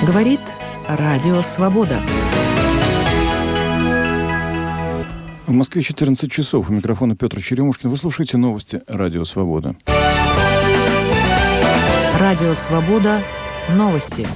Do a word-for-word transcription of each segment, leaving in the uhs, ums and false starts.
Говорит Радио Свобода. В Москве четырнадцать часов. У микрофона Петр Черемушкин. Вы слушаете новости Радио Свобода. Радио Свобода. Новости.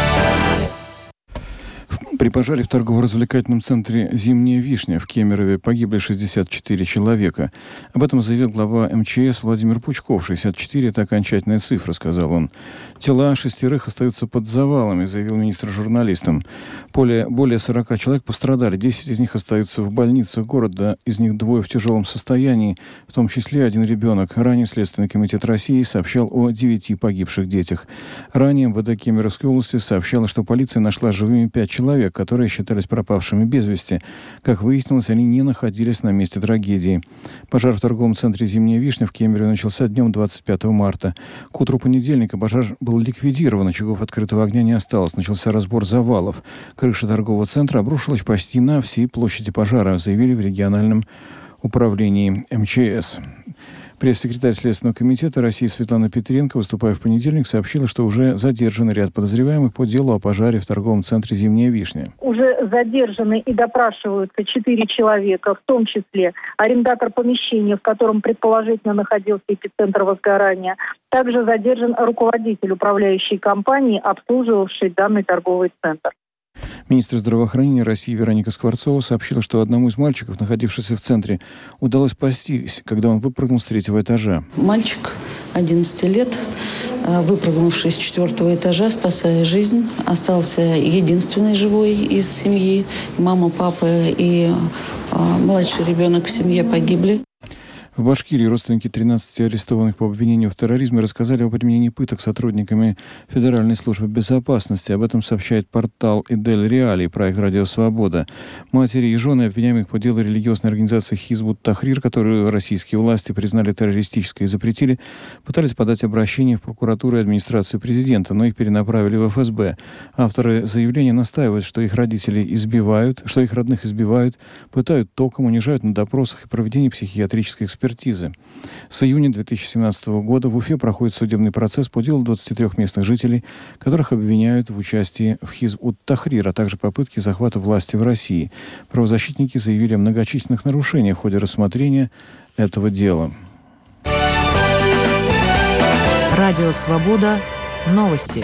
При пожаре в торгово-развлекательном центре «Зимняя вишня» в Кемерове погибли шестьдесят четыре человека. Об этом заявил глава эм че эс Владимир Пучков. шестьдесят четыре – это окончательная цифра, сказал он. Тела шестерых остаются под завалами, заявил министр журналистам. Более, более сорока человек пострадали. десять из них остаются в больницах города, из них двое в тяжелом состоянии, в том числе один ребенок. Ранее Следственный комитет России сообщал о девяти погибших детях. Ранее эм вэ дэ Кемеровской области сообщало, что полиция нашла живыми пять человек, которые считались пропавшими без вести. Как выяснилось, они не находились на месте трагедии. Пожар в торговом центре «Зимняя вишня» в Кемерове начался днем двадцать пятого марта. К утру понедельника пожар был ликвидирован, очагов открытого огня не осталось. Начался разбор завалов. Крыша торгового центра обрушилась почти на всей площади пожара, заявили в региональном управлении эм че эс. Пресс-секретарь Следственного комитета России Светлана Петренко, выступая в понедельник, сообщила, что уже задержан ряд подозреваемых по делу о пожаре в торговом центре «Зимняя вишня». Уже задержаны и допрашиваются четыре человека, в том числе арендатор помещения, в котором предположительно находился эпицентр возгорания. Также задержан руководитель управляющей компании, обслуживавшей данный торговый центр. Министр здравоохранения России Вероника Скворцова сообщила, что одному из мальчиков, находившихся в центре, удалось спастись, когда он выпрыгнул с третьего этажа. Мальчик одиннадцати лет, выпрыгнувший с четвертого этажа, спасая жизнь, остался единственный живой из семьи. Мама, папа и младший ребенок в семье погибли. В Башкирии родственники тринадцати арестованных по обвинению в терроризме рассказали о применении пыток сотрудниками Федеральной службы безопасности. Об этом сообщает портал «Идель Реалии», проект «Радио Свобода». Матери и жены обвиняемых по делу религиозной организации «Хизб ут-Тахрир», которую российские власти признали террористической и запретили, пытались подать обращение в прокуратуру и администрацию президента, но их перенаправили в эф эс бэ. Авторы заявления настаивают, что их родители избивают, что их родных избивают, пытают током, унижают на допросах и проведении психиатрической экспертизы. экспертизы. С июня две тысячи семнадцатого года в Уфе проходит судебный процесс по делу двадцати трёх местных жителей, которых обвиняют в участии в Хизб ут-Тахрир, а также попытке захвата власти в России. Правозащитники заявили о многочисленных нарушениях в ходе рассмотрения этого дела. Радио Свобода. Новости.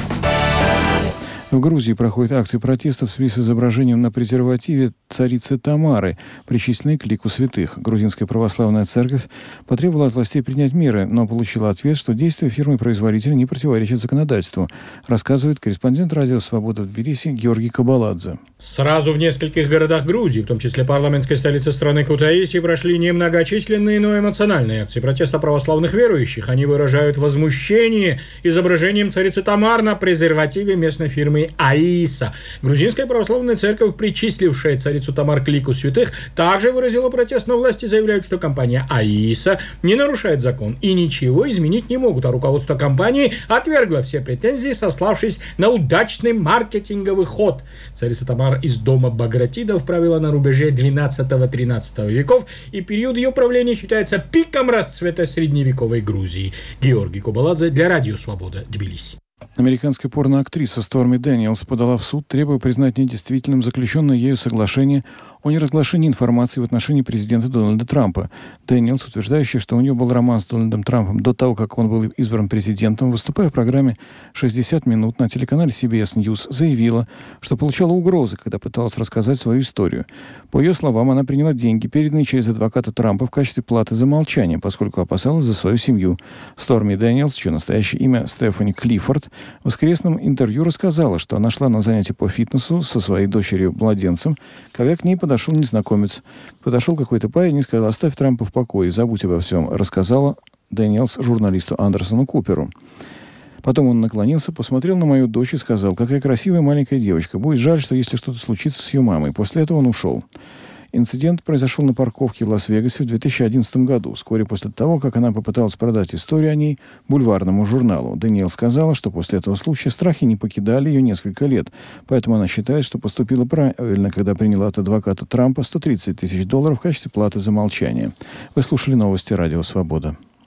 В Грузии проходит акция протеста в связи с изображением на презервативе царицы Тамары, причисленной к лику святых. Грузинская православная церковь потребовала от властей принять меры, но получила ответ, что действия фирмы-производителя не противоречат законодательству, рассказывает корреспондент Радио Свобода в Тбилиси Георгий Кабаладзе. Сразу в нескольких городах Грузии, в том числе парламентской столице страны Кутаиси, прошли немногочисленные, но эмоциональные акции протеста православных верующих. Они выражают возмущение изображением царицы Тамар на презервативе местной фирмы Аиса. Грузинская православная церковь, причислившая царицу Тамар к лику святых, также выразила протест, но власти заявляют, что компания Аиса не нарушает закон и ничего изменить не могут, а руководство компании отвергло все претензии, сославшись на удачный маркетинговый ход. Царица Тамар из дома Багратидов правила на рубеже двенадцатого-тринадцатого веков, и период ее правления считается пиком расцвета средневековой Грузии. Георгий Кабаладзе для Радио Свобода, Тбилиси. Американская порноактриса Сторми Дэниелс подала в суд, требуя признать недействительным заключенное ею соглашение о неразглашении информации в отношении президента Дональда Трампа. Дэниелс, утверждающая, что у нее был роман с Дональдом Трампом до того, как он был избран президентом, выступая в программе «шестьдесят минут» на телеканале си би эс News, заявила, что получала угрозы, когда пыталась рассказать свою историю. По ее словам, она приняла деньги, переданные через адвоката Трампа, в качестве платы за молчание, поскольку опасалась за свою семью. Сторми Дэниелс, чье настоящее имя Стефани Клиффорд, в воскресном интервью рассказала, что она шла на занятия по фитнесу со своей дочерью-младенцем, когда к ней подошел незнакомец. Подошел какой-то парень и сказал: «Оставь Трампа в покое, забудь обо всем», рассказала Дэниелс журналисту Андерсону Куперу. Потом он наклонился, посмотрел на мою дочь и сказал: «Какая красивая маленькая девочка. Будет жаль, что если что-то случится с ее мамой». После этого он ушел. Инцидент произошел на парковке в Лас-Вегасе в две тысячи одиннадцатом году, вскоре после того, как она попыталась продать историю о ней бульварному журналу. Дэниел сказала, что после этого случая страхи не покидали ее несколько лет, поэтому она считает, что поступила правильно, когда приняла от адвоката Трампа сто тридцать тысяч долларов в качестве платы за молчание. Вы слушали новости Радио Свобода.